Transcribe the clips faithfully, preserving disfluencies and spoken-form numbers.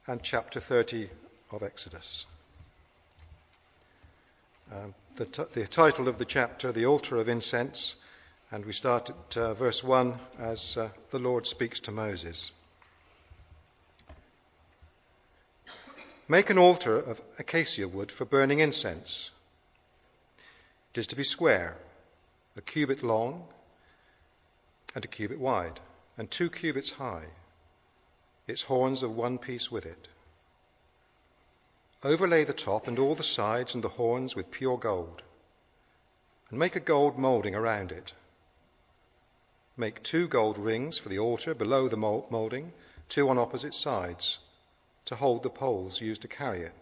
and chapter thirty of Exodus. Um, the, t- the title of the chapter, The Altar of Incense, and we start at uh, verse one as uh, the Lord speaks to Moses. Make an altar of acacia wood for burning incense. It is to be square, a cubit long and a cubit wide, and two cubits high, its horns of one piece with it. Overlay the top and all the sides and the horns with pure gold, and make a gold moulding around it. Make two gold rings for the altar below the moulding, two on opposite sides, to hold the poles used to carry it.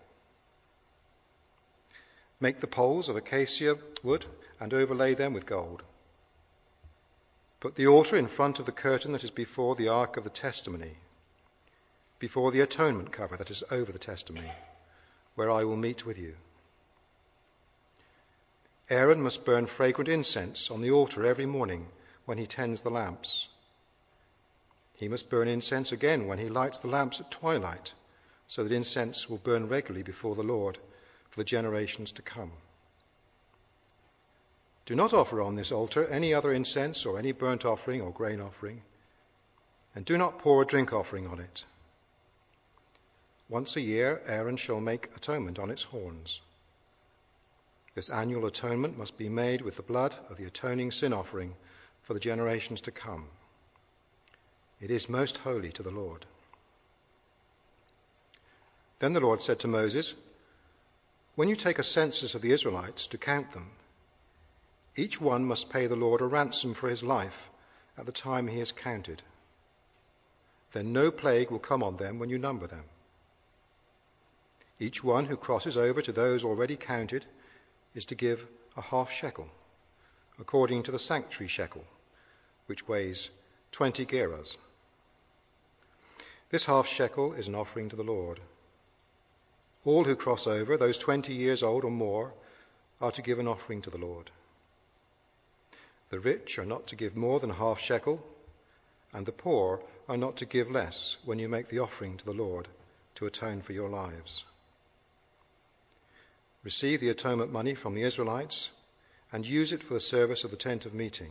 Make the poles of acacia wood and overlay them with gold. Put the altar in front of the curtain that is before the ark of the testimony, before the atonement cover that is over the testimony, where I will meet with you. Aaron must burn fragrant incense on the altar every morning when he tends the lamps. He must burn incense again when he lights the lamps at twilight, so that incense will burn regularly before the Lord for the generations to come. Do not offer on this altar any other incense or any burnt offering or grain offering, and do not pour a drink offering on it. Once a year, Aaron shall make atonement on its horns. This annual atonement must be made with the blood of the atoning sin offering for the generations to come. It is most holy to the Lord. Then the Lord said to Moses, when you take a census of the Israelites to count them, each one must pay the Lord a ransom for his life at the time he is counted. Then no plague will come on them when you number them. Each one who crosses over to those already counted is to give a half shekel, according to the sanctuary shekel, which weighs twenty gerahs. This half shekel is an offering to the Lord. All who cross over, those twenty years old or more, are to give an offering to the Lord. The rich are not to give more than a half shekel, and the poor are not to give less when you make the offering to the Lord to atone for your lives. Receive the atonement money from the Israelites and use it for the service of the tent of meeting.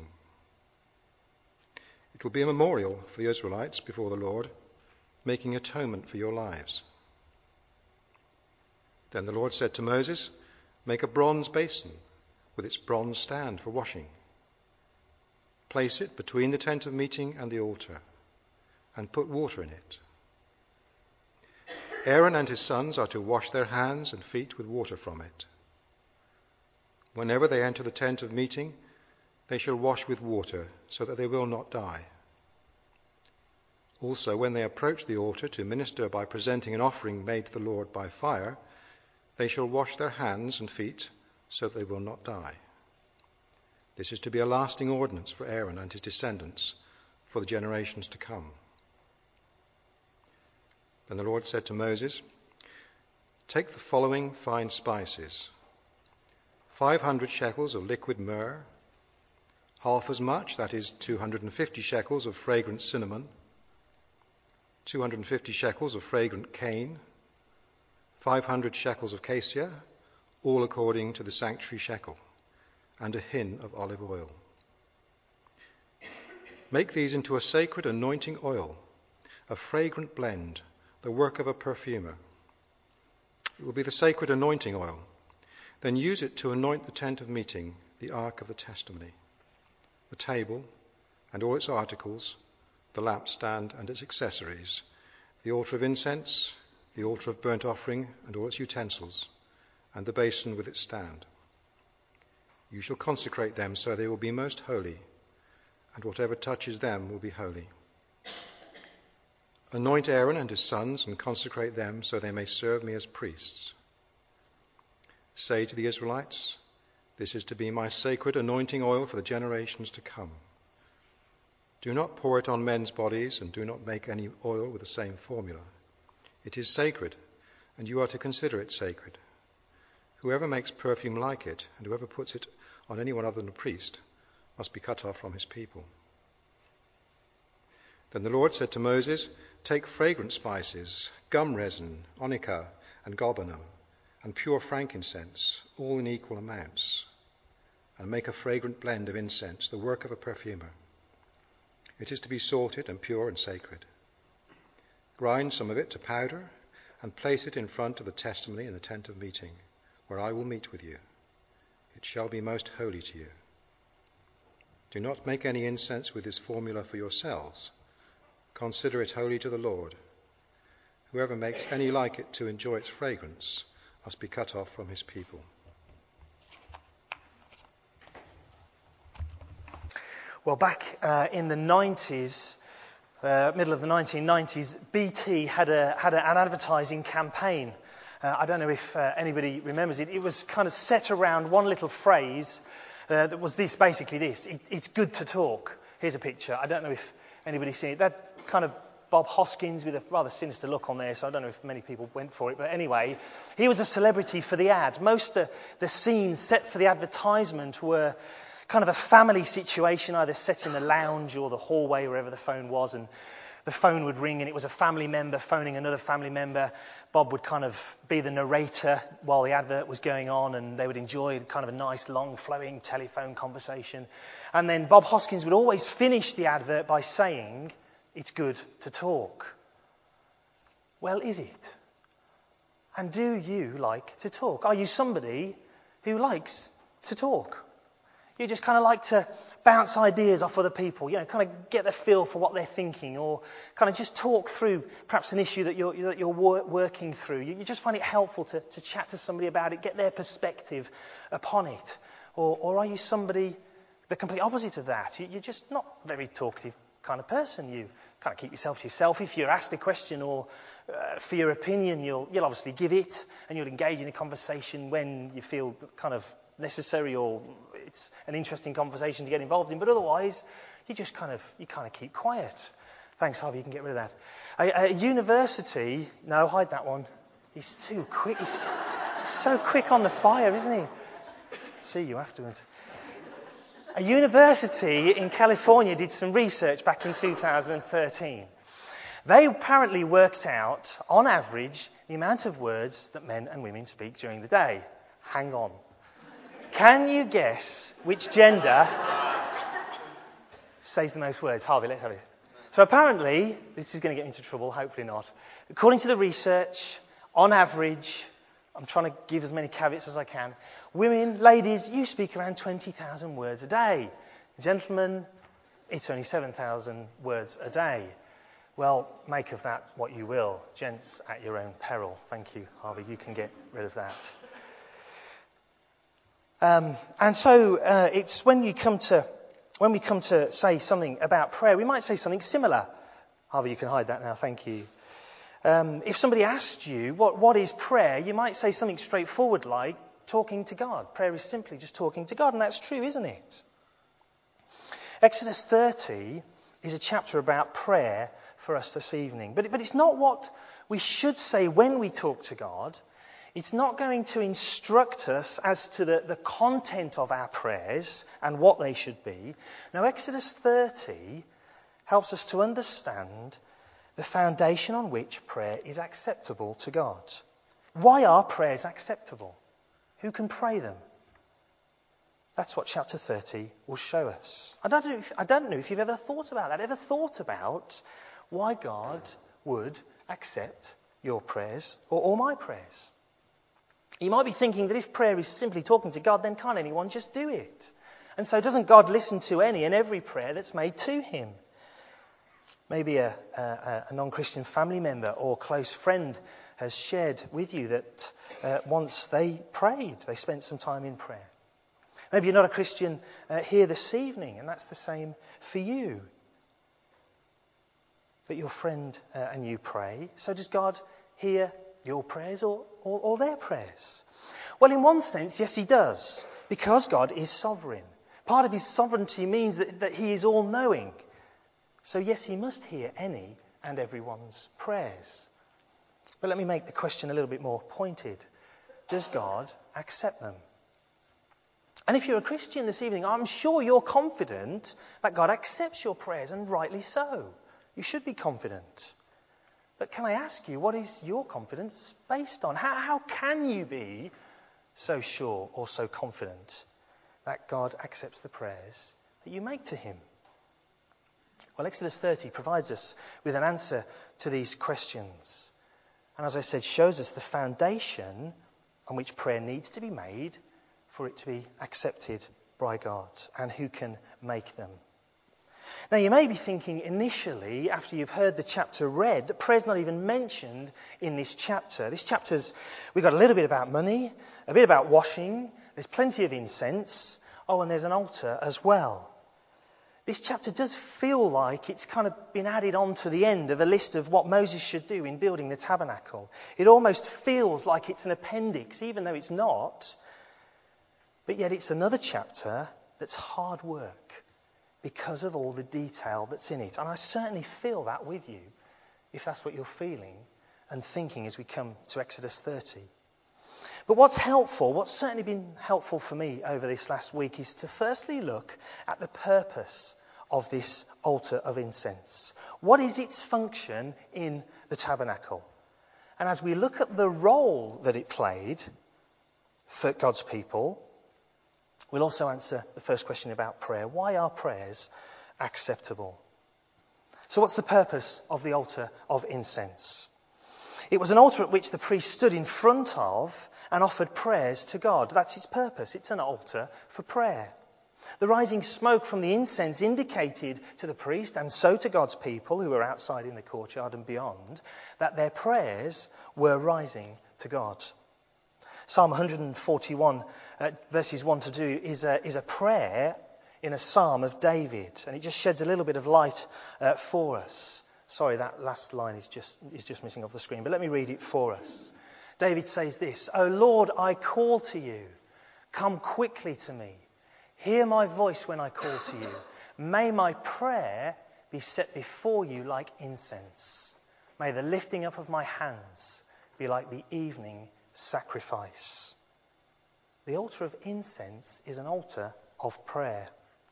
It will be a memorial for the Israelites before the Lord, making atonement for your lives. Then the Lord said to Moses, make a bronze basin with its bronze stand for washing. Place it between the tent of meeting and the altar, and put water in it. Aaron and his sons are to wash their hands and feet with water from it. Whenever they enter the tent of meeting, they shall wash with water, so that they will not die. Also, when they approach the altar to minister by presenting an offering made to the Lord by fire, they shall wash their hands and feet, so that they will not die. This is to be a lasting ordinance for Aaron and his descendants for the generations to come. Then the Lord said to Moses, take the following fine spices: five hundred shekels of liquid myrrh, half as much, that is two hundred fifty shekels of fragrant cinnamon, two hundred fifty shekels of fragrant cane, five hundred shekels of cassia, all according to the sanctuary shekel, and a hin of olive oil. Make these into a sacred anointing oil, a fragrant blend, the work of a perfumer. It will be the sacred anointing oil. Then use it to anoint the tent of meeting, the ark of the testimony, the table and all its articles, the lampstand and its accessories, the altar of incense, the altar of burnt offering and all its utensils, and the basin with its stand. You shall consecrate them so they will be most holy, and whatever touches them will be holy. Anoint Aaron and his sons and consecrate them so they may serve me as priests. Say to the Israelites, this is to be my sacred anointing oil for the generations to come. Do not pour it on men's bodies, and do not make any oil with the same formula. It is sacred, and you are to consider it sacred. Whoever makes perfume like it, and whoever puts it on anyone other than a priest, must be cut off from his people. Then the Lord said to Moses, take fragrant spices, gum resin, onycha, and galbanum, and pure frankincense, all in equal amounts, and make a fragrant blend of incense, the work of a perfumer. It is to be salted and pure and sacred. Grind some of it to powder and place it in front of the testimony in the tent of meeting, where I will meet with you. It shall be most holy to you. Do not make any incense with this formula for yourselves. Consider it holy to the Lord. Whoever makes any like it to enjoy its fragrance must be cut off from his people. Well, back uh, in the nineties, uh, middle of the nineteen nineties, B T had, a, had a, an advertising campaign. Uh, I don't know if uh, anybody remembers it. It was kind of set around one little phrase uh, that was this, basically this. It, it's good to talk. Here's a picture. I don't know if anybody's seen it. That kind of Bob Hoskins with a rather sinister look on there, so I don't know if many people went for it. But anyway, he was a celebrity for the ad. Most of the, the scenes set for the advertisement were kind of a family situation, either set in the lounge or the hallway, wherever the phone was, and the phone would ring and it was a family member phoning another family member. Bob would kind of be the narrator while the advert was going on, and they would enjoy kind of a nice, long, flowing telephone conversation. And then Bob Hoskins would always finish the advert by saying, it's good to talk. Well, is it? And do you like to talk? Are you somebody who likes to talk? You just kind of like to bounce ideas off other people, you know, kind of get a feel for what they're thinking, or kind of just talk through perhaps an issue that you're, that you're wor- working through. You, you just find it helpful to, to chat to somebody about it, get their perspective upon it. Or, or are you somebody, the complete opposite of that? You, you're just not a very talkative kind of person. You kind of keep yourself to yourself. If you're asked a question or uh, for your opinion, you'll, you'll obviously give it, and you'll engage in a conversation when you feel kind of necessary or it's an interesting conversation to get involved in, but otherwise you just kind of you kind of keep quiet. Thanks, Harvey, you can get rid of that. A, a university, no, hide that one. He's too quick. He's so quick on the fire, isn't he? See you afterwards. A university in California did some research back in two thousand thirteen. They apparently worked out, on average, the amount of words that men and women speak during the day. Hang on. Can you guess which gender says the most words? Harvey, let's have it. So apparently, this is going to get me into trouble, hopefully not. According to the research, on average, I'm trying to give as many caveats as I can, women, ladies, you speak around twenty thousand words a day. Gentlemen, it's only seven thousand words a day. Well, make of that what you will. Gents, at your own peril. Thank you, Harvey. You can get rid of that. Um, and so uh, it's when you come to when we come to say something about prayer, we might say something similar. Harvey, you can hide that now. Thank you. Um, if somebody asked you what what is prayer, you might say something straightforward like talking to God. Prayer is simply just talking to God, and that's true, isn't it? Exodus thirty is a chapter about prayer for us this evening, but but it's not what we should say when we talk to God. It's not going to instruct us as to the, the content of our prayers and what they should be. Now, Exodus thirty helps us to understand the foundation on which prayer is acceptable to God. Why are prayers acceptable? Who can pray them? That's what chapter thirty will show us. I don't know if, I don't know if you've ever thought about that. Ever thought about why God would accept your prayers or all my prayers? You might be thinking that if prayer is simply talking to God, then can't anyone just do it? And so doesn't God listen to any and every prayer that's made to him? Maybe a, a, a non-Christian family member or close friend has shared with you that uh, once they prayed, they spent some time in prayer. Maybe you're not a Christian uh, here this evening, and that's the same for you. But your friend uh, and you pray. So does God hear your prayers or, or, or their prayers? Well, in one sense, yes, he does, because God is sovereign. Part of his sovereignty means that, that he is all-knowing. So yes, he must hear any and everyone's prayers. But let me make the question a little bit more pointed. Does God accept them? And if you're a Christian this evening, I'm sure you're confident that God accepts your prayers, and rightly so. You should be confident. But can I ask you, what is your confidence based on? How, how can you be so sure or so confident that God accepts the prayers that you make to him? Well, Exodus thirty provides us with an answer to these questions. And as I said, shows us the foundation on which prayer needs to be made for it to be accepted by God, and who can make them. Now, you may be thinking initially, after you've heard the chapter read, that prayer's not even mentioned in this chapter. This chapter's, we've got a little bit about money, a bit about washing, there's plenty of incense, oh, and there's an altar as well. This chapter does feel like it's kind of been added on to the end of a list of what Moses should do in building the tabernacle. It almost feels like it's an appendix, even though it's not. But yet it's another chapter that's hard work because of all the detail that's in it. And I certainly feel that with you, if that's what you're feeling and thinking as we come to Exodus thirty. But what's helpful, what's certainly been helpful for me over this last week, is to firstly look at the purpose of this altar of incense. What is its function in the tabernacle? And as we look at the role that it played for God's people, we'll also answer the first question about prayer. Why are prayers acceptable? So what's the purpose of the altar of incense? It was an altar at which the priest stood in front of and offered prayers to God. That's its purpose. It's an altar for prayer. The rising smoke from the incense indicated to the priest, and so to God's people who were outside in the courtyard and beyond, that their prayers were rising to God. Psalm one forty-one, uh, verses one to two, is a, is a prayer in a psalm of David. And it just sheds a little bit of light uh, for us. Sorry, that last line is just, is just missing off the screen, but let me read it for us. David says this, "O Lord, I call to you. Come quickly to me. Hear my voice when I call to you. May my prayer be set before you like incense. May the lifting up of my hands be like the evening sacrifice." The altar of incense is an altar of prayer.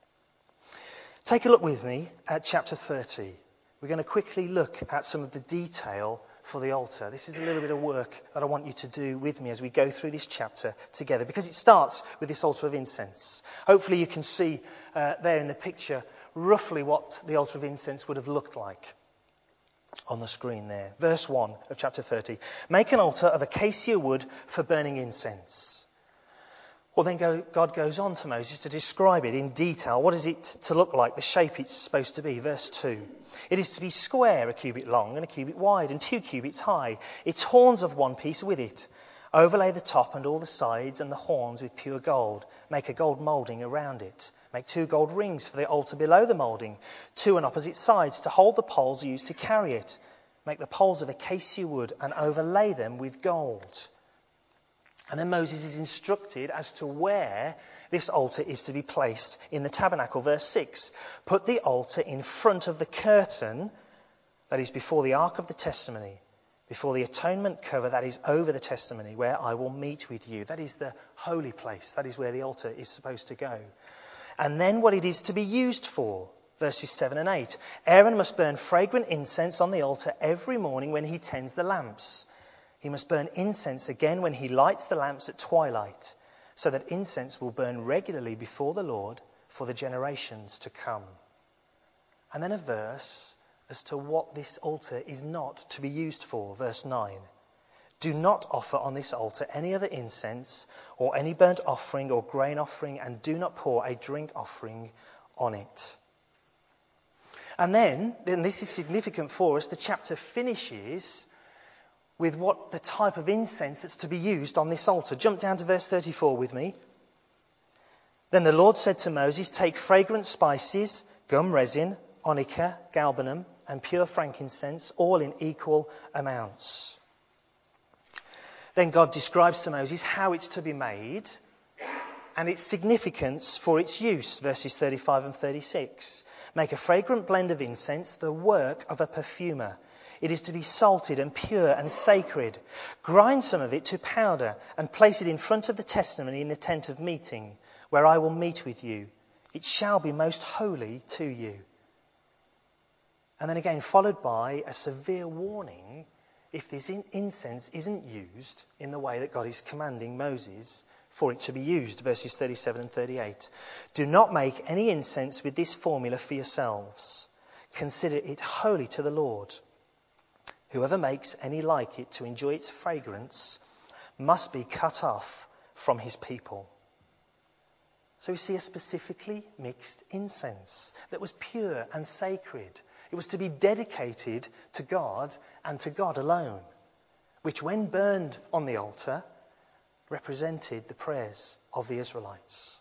Take a look with me at chapter thirty. We're going to quickly look at some of the detail for the altar. This is a little bit of work that I want you to do with me as we go through this chapter together, because it starts with this altar of incense. Hopefully you can see uh, there in the picture roughly what the altar of incense would have looked like on the screen there. Verse one of chapter thirty. "Make an altar of acacia wood for burning incense." Well, then go, God goes on to Moses to describe it in detail. What is it to look like, the shape it's supposed to be? Verse two. "It is to be square, a cubit long and a cubit wide and two cubits high. Its horns of one piece with it. Overlay the top and all the sides and the horns with pure gold. Make a gold moulding around it. Make two gold rings for the altar below the moulding, two on opposite sides to hold the poles used to carry it. Make the poles of acacia wood and overlay them with gold." And then Moses is instructed as to where this altar is to be placed in the tabernacle. Verse six, "Put the altar in front of the curtain that is before the ark of the testimony, before the atonement cover that is over the testimony, where I will meet with you." That is the holy place. That is where the altar is supposed to go. And then what it is to be used for. Verses seven and eight. "Aaron must burn fragrant incense on the altar every morning when he tends the lamps. He must burn incense again when he lights the lamps at twilight, so that incense will burn regularly before the Lord for the generations to come." And then a verse as to what this altar is not to be used for. Verse nine. "Do not offer on this altar any other incense or any burnt offering or grain offering, and do not pour a drink offering on it." And then, and this is significant for us, the chapter finishes with what the type of incense that's to be used on this altar. Jump down to verse thirty-four with me. "Then the Lord said to Moses, take fragrant spices, gum resin, onycha, galbanum, and pure frankincense, all in equal amounts." Then God describes to Moses how it's to be made and its significance for its use. Verses thirty-five and thirty-six. "Make a fragrant blend of incense, the work of a perfumer. It is to be salted and pure and sacred. Grind some of it to powder and place it in front of the testimony in the tent of meeting, where I will meet with you. It shall be most holy to you." And then again followed by a severe warning if this in- incense isn't used in the way that God is commanding Moses for it to be used. Verses thirty-seven and thirty-eight. Do not make any incense with this formula for yourselves. Consider it holy to the Lord. Whoever makes any like it to enjoy its fragrance must be cut off from his people. So we see a specifically mixed incense that was pure and sacred. It was to be dedicated to God and to God alone, which when burned on the altar represented the prayers of the Israelites.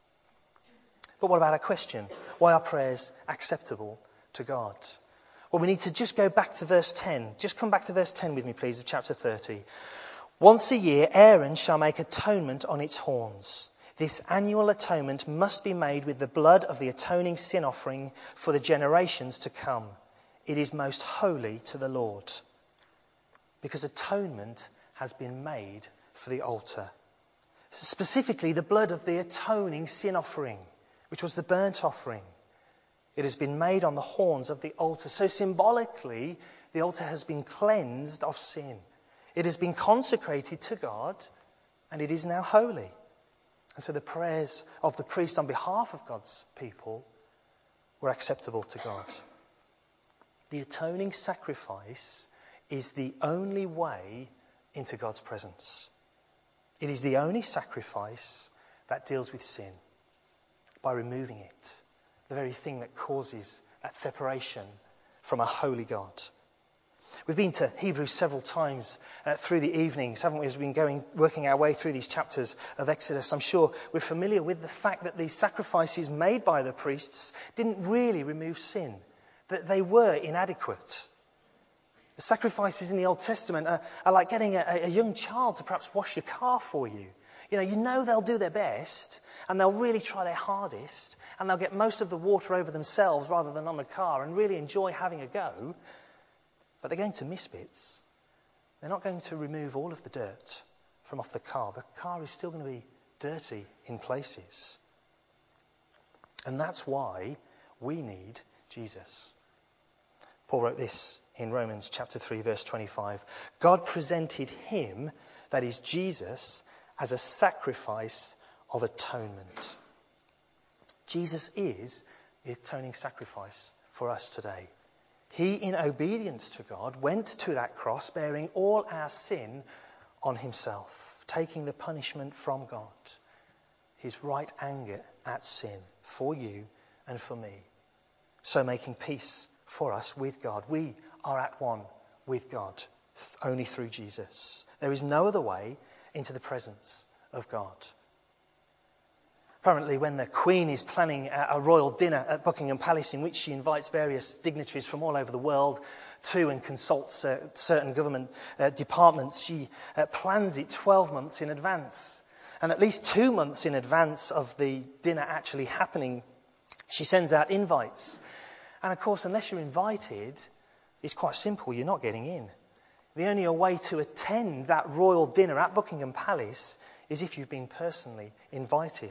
But what about a question? Why are prayers acceptable to God? Well, we need to just go back to verse ten. Just come back to verse ten with me, please, of chapter thirty. Once a year, Aaron shall make atonement on its horns. This annual atonement must be made with the blood of the atoning sin offering for the generations to come. It is most holy to the Lord. Because atonement has been made for the altar. Specifically, the blood of the atoning sin offering, which was the burnt offering. It has been made on the horns of the altar. So symbolically, the altar has been cleansed of sin. It has been consecrated to God, and it is now holy. And so the prayers of the priest on behalf of God's people were acceptable to God. The atoning sacrifice is the only way into God's presence. It is the only sacrifice that deals with sin by removing it, the very thing that causes that separation from a holy God. We've been to Hebrews several times uh, through the evenings, haven't we, as we've been going, working our way through these chapters of Exodus. I'm sure we're familiar with the fact that these sacrifices made by the priests didn't really remove sin, that they were inadequate. The sacrifices in the Old Testament are, are like getting a, a young child to perhaps wash your car for you. You know, you know they'll do their best, and they'll really try their hardest, and they'll get most of the water over themselves rather than on the car and really enjoy having a go. But they're going to miss bits. They're not going to remove all of the dirt from off the car. The car is still going to be dirty in places. And that's why we need Jesus. Paul wrote this in Romans chapter three, verse twenty-five. God presented him, that is Jesus, as a sacrifice of atonement. Jesus is the atoning sacrifice for us today. He, in obedience to God, went to that cross bearing all our sin on himself, taking the punishment from God, his right anger at sin for you and for me, so making peace for us with God. We are at one with God only through Jesus. There is no other way into the presence of God. Apparently, when the Queen is planning a royal dinner at Buckingham Palace in which she invites various dignitaries from all over the world to and consults uh, certain government uh, departments, she uh, plans it twelve months in advance. And at least two months in advance of the dinner actually happening, she sends out invites. And of course, unless you're invited, it's quite simple, you're not getting in. The only way to attend that royal dinner at Buckingham Palace is if you've been personally invited.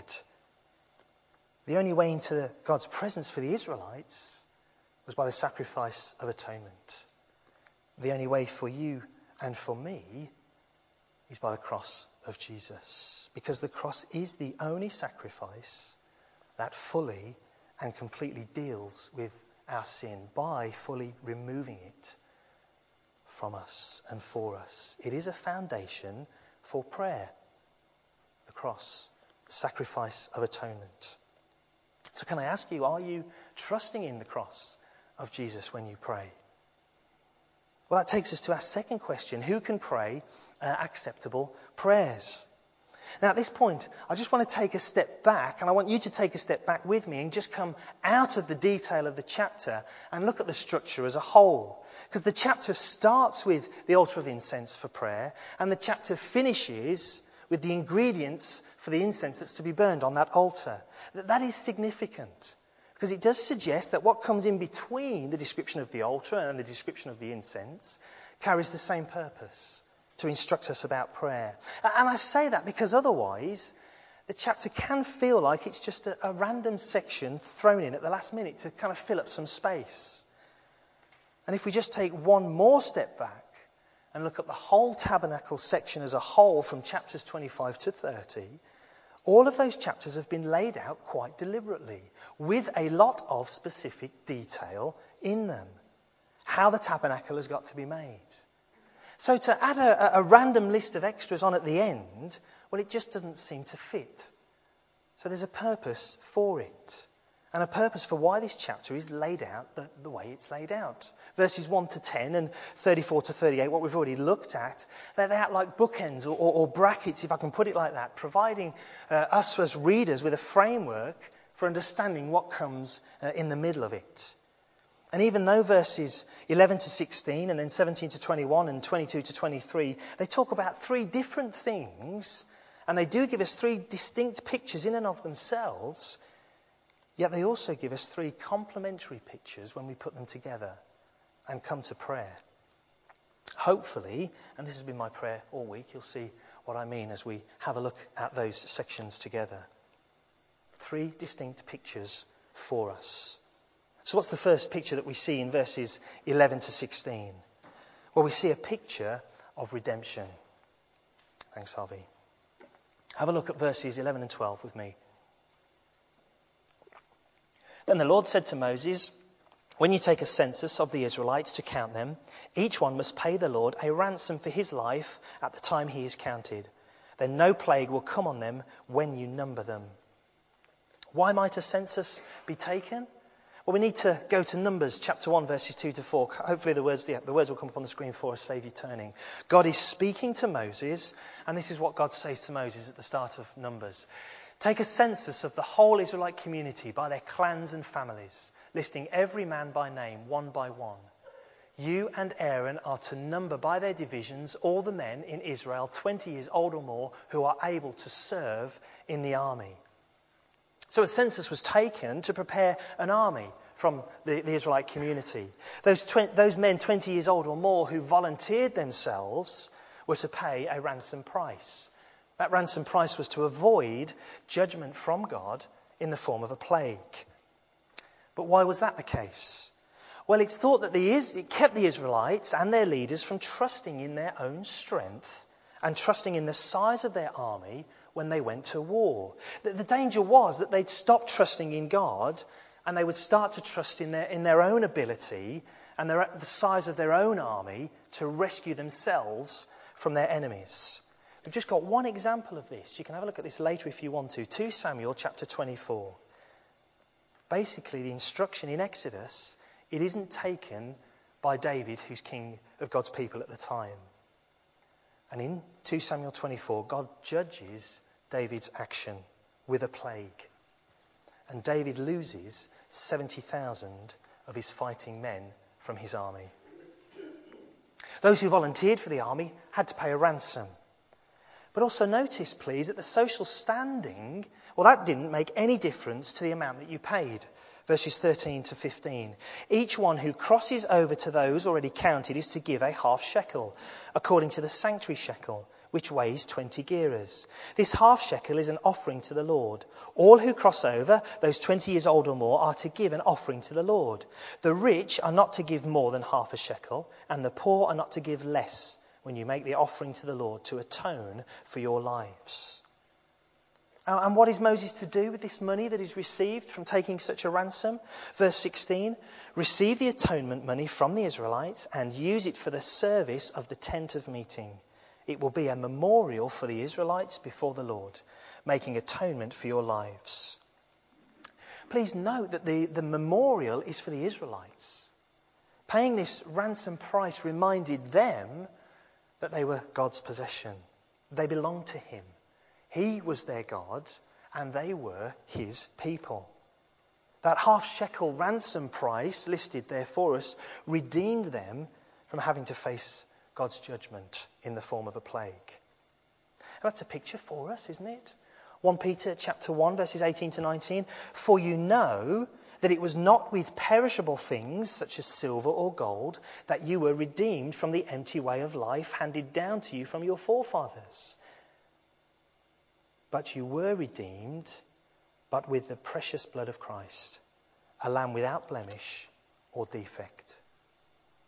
The only way into God's presence for the Israelites was by the sacrifice of atonement. The only way for you and for me is by the cross of Jesus. Because the cross is the only sacrifice that fully and completely deals with our sin by fully removing it from us and for us. It is a foundation for prayer. The cross, the sacrifice of atonement. So can I ask you, are you trusting in the cross of Jesus when you pray? Well, that takes us to our second question. Who can pray uh, acceptable prayers? Now, at this point, I just want to take a step back, and I want you to take a step back with me and just come out of the detail of the chapter and look at the structure as a whole. Because the chapter starts with the altar of incense for prayer, and the chapter finishes with the ingredients for the incense that's to be burned on that altar. That is significant, because it does suggest that what comes in between the description of the altar and the description of the incense carries the same purpose, to instruct us about prayer. And I say that because otherwise the chapter can feel like it's just a, a random section thrown in at the last minute to kind of fill up some space. And if we just take one more step back and look at the whole tabernacle section as a whole from chapters twenty-five to thirty, all of those chapters have been laid out quite deliberately with a lot of specific detail in them. How the tabernacle has got to be made. So to add a, a random list of extras on at the end, well, it just doesn't seem to fit. So there's a purpose for it. And a purpose for why this chapter is laid out the, the way it's laid out. Verses one to ten and thirty-four to thirty-eight, what we've already looked at, they're out like bookends or, or, or brackets, if I can put it like that, providing uh, us as readers with a framework for understanding what comes uh, in the middle of it. And even though verses eleven to sixteen and then seventeen to twenty-one and twenty-two to twenty-three, they talk about three different things, and they do give us three distinct pictures in and of themselves, yet they also give us three complementary pictures when we put them together and come to prayer. Hopefully, and this has been my prayer all week, you'll see what I mean as we have a look at those sections together. Three distinct pictures for us. So what's the first picture that we see in verses eleven to sixteen? Well, we see a picture of redemption. Thanks, Harvey. Have a look at verses eleven and twelve with me. Then the Lord said to Moses, "When you take a census of the Israelites to count them, each one must pay the Lord a ransom for his life at the time he is counted. Then no plague will come on them when you number them." Why might a census be taken? Well, we need to go to Numbers chapter one, verses two to four. Hopefully the words, yeah, the words will come up on the screen for us, save you turning. God is speaking to Moses, and this is what God says to Moses at the start of Numbers. Take a census of the whole Israelite community by their clans and families, listing every man by name, one by one. You and Aaron are to number by their divisions all the men in Israel, twenty years old or more, who are able to serve in the army. So a census was taken to prepare an army from the, the Israelite community. Those, tw- those men twenty years old or more who volunteered themselves were to pay a ransom price. That ransom price was to avoid judgment from God in the form of a plague. But why was that the case? Well, it's thought that the, it kept the Israelites and their leaders from trusting in their own strength and trusting in the size of their army when they went to war. The, the danger was that they'd stop trusting in God and they would start to trust in their, in their own ability and their, the size of their own army to rescue themselves from their enemies. We've just got one example of this. You can have a look at this later if you want to. Second Samuel chapter twenty-four. Basically, the instruction in Exodus, it isn't taken by David, who's king of God's people at the time. And in Second Samuel twenty-four, God judges David's action with a plague. And David loses seventy thousand of his fighting men from his army. Those who volunteered for the army had to pay a ransom. But also notice, please, that the social standing, well, that didn't make any difference to the amount that you paid. Verses thirteen to fifteen. Each one who crosses over to those already counted is to give a half shekel, according to the sanctuary shekel, which weighs twenty gerahs. This half shekel is an offering to the Lord. All who cross over, those twenty years old or more, are to give an offering to the Lord. The rich are not to give more than half a shekel, and the poor are not to give less when you make the offering to the Lord to atone for your lives. And what is Moses to do with this money that is received from taking such a ransom? Verse sixteen, receive the atonement money from the Israelites and use it for the service of the tent of meeting. It will be a memorial for the Israelites before the Lord, making atonement for your lives. Please note that the, the memorial is for the Israelites. Paying this ransom price reminded them that they were God's possession. They belonged to him. He was their God, and they were his people. That half shekel ransom price listed there for us redeemed them from having to face God's judgment in the form of a plague. And that's a picture for us, isn't it? First Peter chapter one, verses eighteen to nineteen. For you know that it was not with perishable things, such as silver or gold, that you were redeemed from the empty way of life handed down to you from your forefathers. But you were redeemed, but with the precious blood of Christ, a lamb without blemish or defect.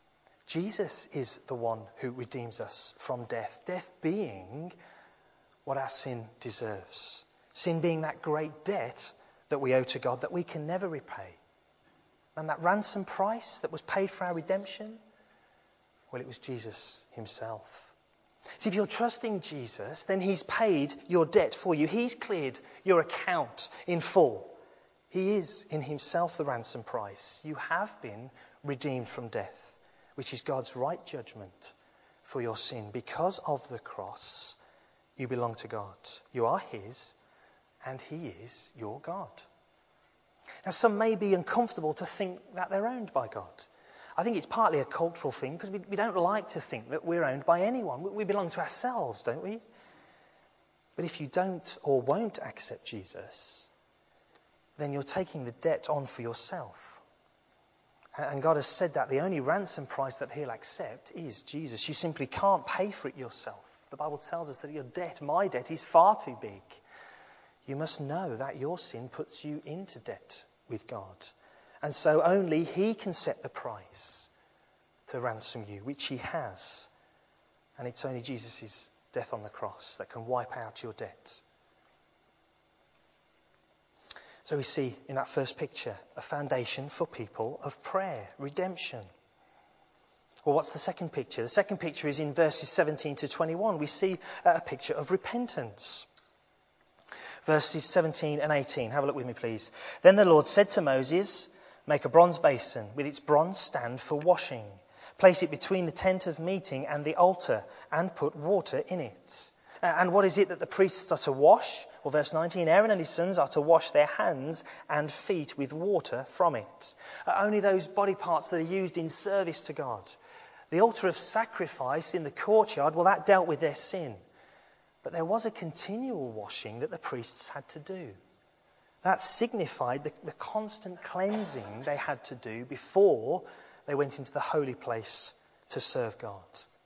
Jesus is the one who redeems us from death. Death being what our sin deserves. Sin being that great debt that we owe to God that we can never repay. And that ransom price that was paid for our redemption, well, it was Jesus himself. See, if you're trusting Jesus, then he's paid your debt for you. He's cleared your account in full. He is in himself the ransom price. You have been redeemed from death, which is God's right judgment for your sin. Because of the cross, you belong to God. You are his, and he is your God. Now, some may be uncomfortable to think that they're owned by God. I think it's partly a cultural thing because we, we don't like to think that we're owned by anyone. We, we belong to ourselves, don't we? But if you don't or won't accept Jesus, then you're taking the debt on for yourself. And God has said that the only ransom price that he'll accept is Jesus. You simply can't pay for it yourself. The Bible tells us that your debt, my debt, is far too big. You must know that your sin puts you into debt with God. And so only he can set the price to ransom you, which he has. And it's only Jesus' death on the cross that can wipe out your debt. So we see in that first picture a foundation for people of prayer, redemption. Well, what's the second picture? The second picture is in verses seventeen to twenty-one. We see a picture of repentance. Verses seventeen and eighteen. Have a look with me, please. Then the Lord said to Moses, "Make a bronze basin with its bronze stand for washing. Place it between the tent of meeting and the altar and put water in it." And what is it that the priests are to wash? Well, verse nineteen, Aaron and his sons are to wash their hands and feet with water from it. Uh, only those body parts that are used in service to God. The altar of sacrifice in the courtyard, well, that dealt with their sin. But there was a continual washing that the priests had to do. That signified the, the constant cleansing they had to do before they went into the holy place to serve God.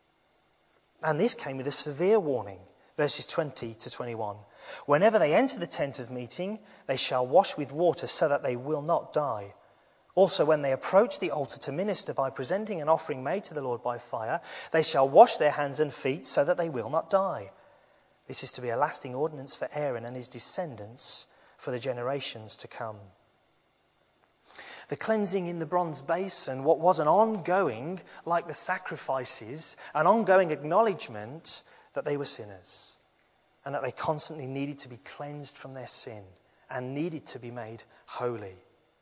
And this came with a severe warning. Verses twenty to twenty-one. Whenever they enter the tent of meeting, they shall wash with water so that they will not die. Also, when they approach the altar to minister by presenting an offering made to the Lord by fire, they shall wash their hands and feet so that they will not die. This is to be a lasting ordinance for Aaron and his descendants for the generations to come. The cleansing in the bronze basin, what was an ongoing, like the sacrifices, an ongoing acknowledgement that they were sinners and that they constantly needed to be cleansed from their sin and needed to be made holy.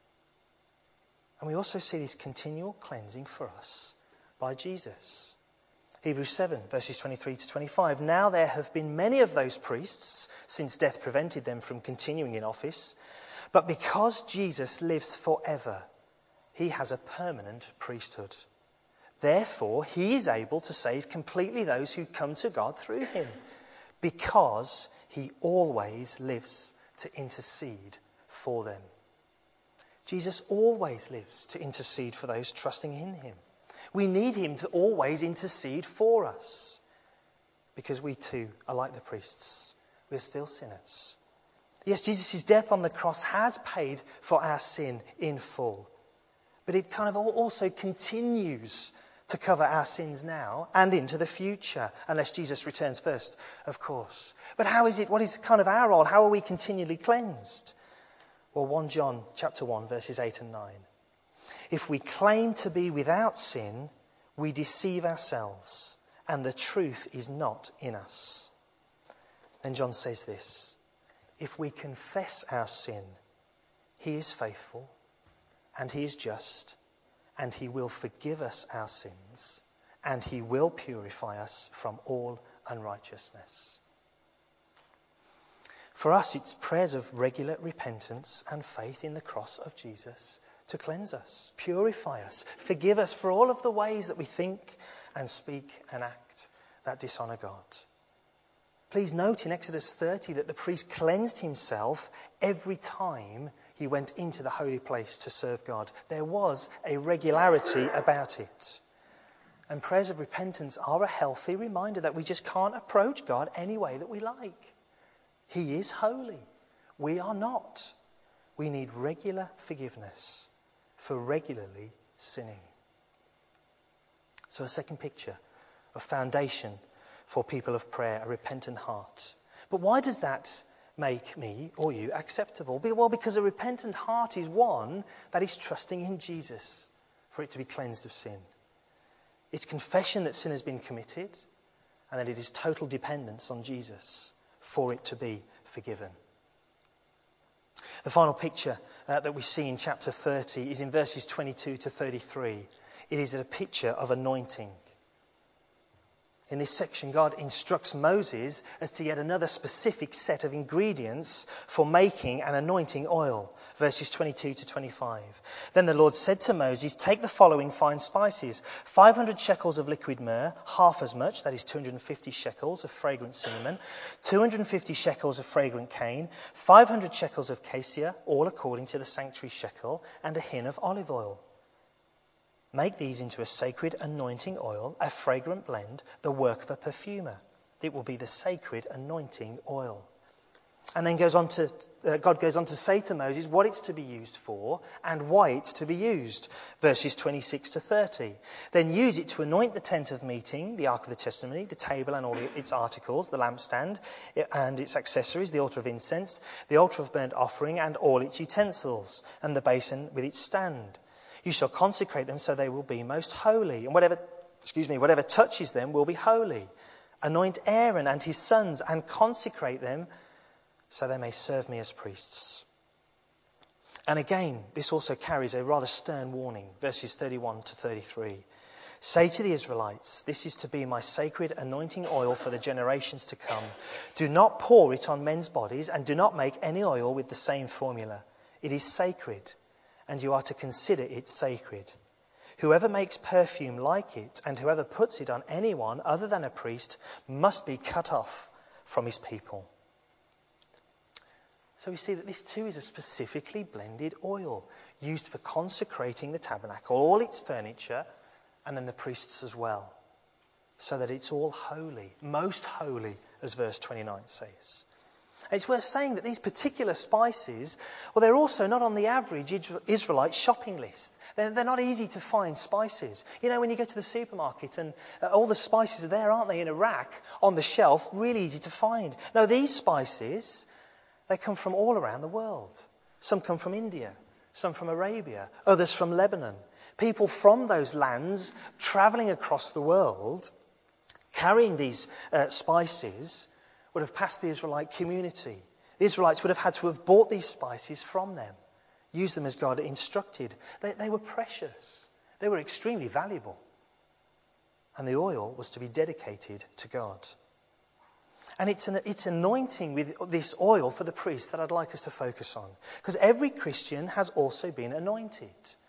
And we also see this continual cleansing for us by Jesus. Hebrews seven, verses twenty-three to twenty-five. Now there have been many of those priests since death prevented them from continuing in office. But because Jesus lives forever, he has a permanent priesthood. Therefore, he is able to save completely those who come to God through him, because he always lives to intercede for them. Jesus always lives to intercede for those trusting in him. We need him to always intercede for us, because we too are like the priests. We're still sinners. Yes, Jesus' death on the cross has paid for our sin in full. But it kind of also continues to cover our sins now and into the future, unless Jesus returns first, of course. But how is it, what is kind of our role? How are we continually cleansed? Well, First John chapter one, verses eight and nine. If we claim to be without sin, we deceive ourselves, and the truth is not in us. Then John says this: if we confess our sin, he is faithful and he is just, and he will forgive us our sins, and he will purify us from all unrighteousness. For us, it's prayers of regular repentance and faith in the cross of Jesus to cleanse us, purify us, forgive us for all of the ways that we think and speak and act that dishonour God. Please note in Exodus thirty that the priest cleansed himself every time he went into the holy place to serve God. There was a regularity about it. And prayers of repentance are a healthy reminder that we just can't approach God any way that we like. He is holy. We are not. We need regular forgiveness for regularly sinning. So a second picture of foundation for people of prayer, a repentant heart. But why does that make me or you acceptable? Well, because a repentant heart is one that is trusting in Jesus for it to be cleansed of sin. It's confession that sin has been committed, and that it is total dependence on Jesus for it to be forgiven. The final picture uh, that we see in chapter thirty is in verses twenty-two to thirty-three. It is a picture of anointing. In this section, God instructs Moses as to yet another specific set of ingredients for making an anointing oil. Verses twenty-two to twenty-five. Then the Lord said to Moses, take the following fine spices. five hundred shekels of liquid myrrh, half as much, that is two hundred fifty shekels of fragrant cinnamon, two hundred fifty shekels of fragrant cane, five hundred shekels of cassia, all according to the sanctuary shekel, and a hin of olive oil. Make these into a sacred anointing oil, a fragrant blend, the work of a perfumer. It will be the sacred anointing oil. And then goes on to, uh, God goes on to say to Moses what it's to be used for and why it's to be used. Verses twenty-six to thirty. Then use it to anoint the tent of meeting, the ark of the testimony, the table and all its articles, the lampstand and its accessories, the altar of incense, the altar of burnt offering and all its utensils, and the basin with its stand. You shall consecrate them so they will be most holy. And whatever, excuse me, whatever touches them will be holy. Anoint Aaron and his sons and consecrate them so they may serve me as priests. And again, this also carries a rather stern warning. Verses thirty-one to thirty-three. Say to the Israelites, this is to be my sacred anointing oil for the generations to come. Do not pour it on men's bodies and do not make any oil with the same formula. It is sacred, and you are to consider it sacred. Whoever makes perfume like it and whoever puts it on anyone other than a priest must be cut off from his people. So we see that this too is a specifically blended oil used for consecrating the tabernacle, all its furniture, and then the priests as well, so that it's all holy, most holy, as verse twenty-nine says. It's worth saying that these particular spices, well, they're also not on the average Israelite shopping list. They're, they're not easy to find spices. You know, when you go to the supermarket and uh, all the spices are there, aren't they, in a rack on the shelf, really easy to find. No, these spices, they come from all around the world. Some come from India, some from Arabia, others from Lebanon. People from those lands travelling across the world, carrying these uh, spices, would have passed the Israelite community. The Israelites would have had to have bought these spices from them, used them as God instructed. They, they were precious. They were extremely valuable. And the oil was to be dedicated to God. And it's an it's anointing with this oil for the priest that I'd like us to focus on. Because every Christian has also been anointed.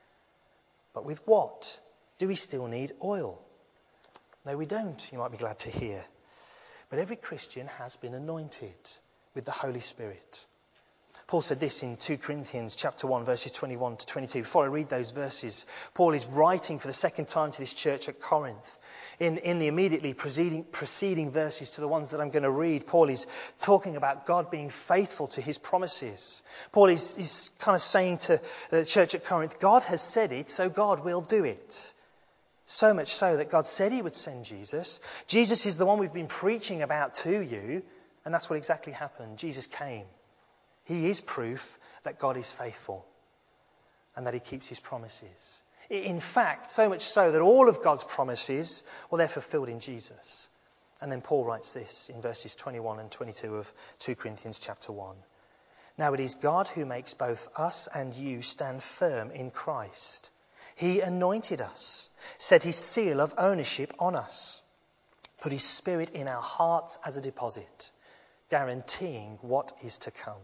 But with what? Do we still need oil? No, we don't, you might be glad to hear. But every Christian has been anointed with the Holy Spirit. Paul said this in Second Corinthians chapter one, verses twenty-one to twenty-two. Before I read those verses, Paul is writing for the second time to this church at Corinth. In, in the immediately preceding, preceding verses to the ones that I'm going to read, Paul is talking about God being faithful to his promises. Paul is, is kind of saying to the church at Corinth, God has said it, so God will do it. So much so that God said he would send Jesus. Jesus is the one we've been preaching about to you. And that's what exactly happened. Jesus came. He is proof that God is faithful and that he keeps his promises. In fact, so much so that all of God's promises, well, they're fulfilled in Jesus. And then Paul writes this in verses twenty-one and twenty-two of Second Corinthians chapter one. Now it is God who makes both us and you stand firm in Christ. He anointed us, set his seal of ownership on us, put his Spirit in our hearts as a deposit, guaranteeing what is to come.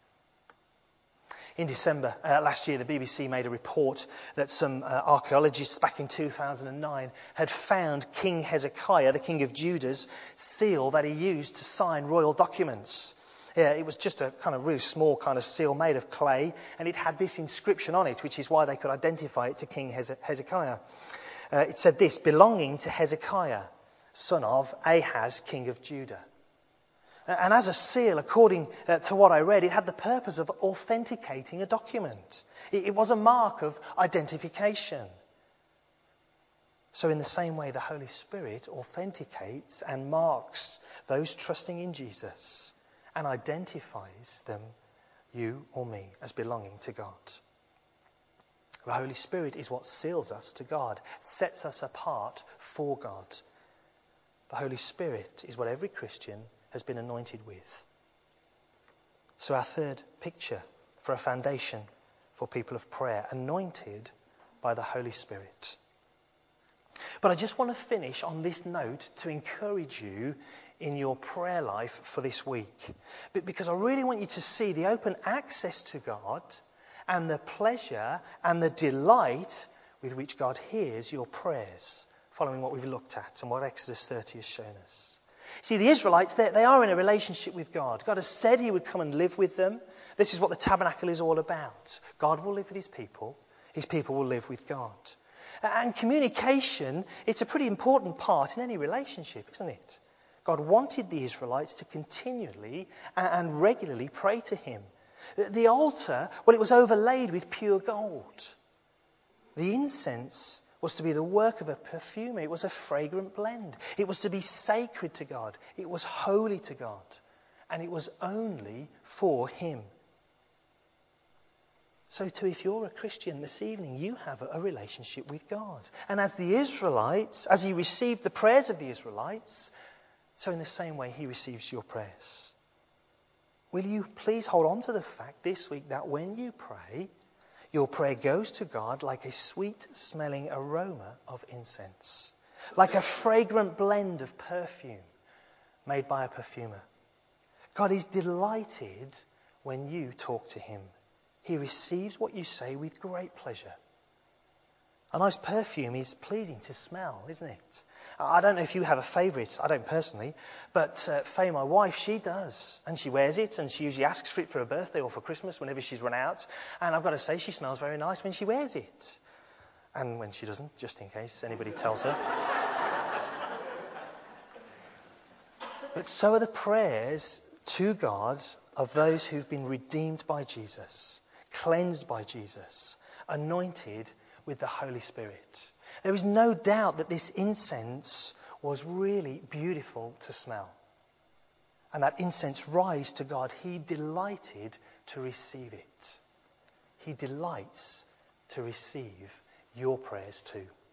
In December uh, last year, the B B C made a report that some uh, archaeologists back in two thousand nine had found King Hezekiah, the king of Judah's seal that he used to sign royal documents. Yeah, it was just a kind of really small kind of seal made of clay, and it had this inscription on it, which is why they could identify it to King Hezekiah. Uh, it said this, belonging to Hezekiah, son of Ahaz, king of Judah. And as a seal, according uh, to what I read, it had the purpose of authenticating a document. It, it was a mark of identification. So in the same way, the Holy Spirit authenticates and marks those trusting in Jesus and identifies them, you or me, as belonging to God. The Holy Spirit is what seals us to God, sets us apart for God. The Holy Spirit is what every Christian has been anointed with. So our third picture for a foundation for people of prayer, anointed by the Holy Spirit. But I just want to finish on this note to encourage you in your prayer life for this week. Because I really want you to see the open access to God and the pleasure and the delight with which God hears your prayers, following what we've looked at and what Exodus thirty has shown us. See, the Israelites, they, they are in a relationship with God. God has said he would come and live with them. This is what the tabernacle is all about. God will live with his people. His people will live with God. And communication, it's a pretty important part in any relationship, isn't it? God wanted the Israelites to continually and regularly pray to him. The altar, well, it was overlaid with pure gold. The incense was to be the work of a perfumer. It was a fragrant blend. It was to be sacred to God. It was holy to God. And it was only for him. So too, if you're a Christian this evening, you have a relationship with God. And as the Israelites, as he received the prayers of the Israelites, so in the same way he receives your prayers. Will you please hold on to the fact this week that when you pray, your prayer goes to God like a sweet-smelling aroma of incense, like a fragrant blend of perfume made by a perfumer. God is delighted when you talk to him. He receives what you say with great pleasure. A nice perfume is pleasing to smell, isn't it? I don't know if you have a favourite. I don't personally. But uh, Faye, my wife, she does. And she wears it. And she usually asks for it for her birthday or for Christmas whenever she's run out. And I've got to say, she smells very nice when she wears it. And when she doesn't, just in case anybody tells her. But so are the prayers to God of those who've been redeemed by Jesus, cleansed by Jesus, anointed with the Holy Spirit. There is no doubt that this incense was really beautiful to smell. And that incense rise to God. He delighted to receive it. He delights to receive your prayers too.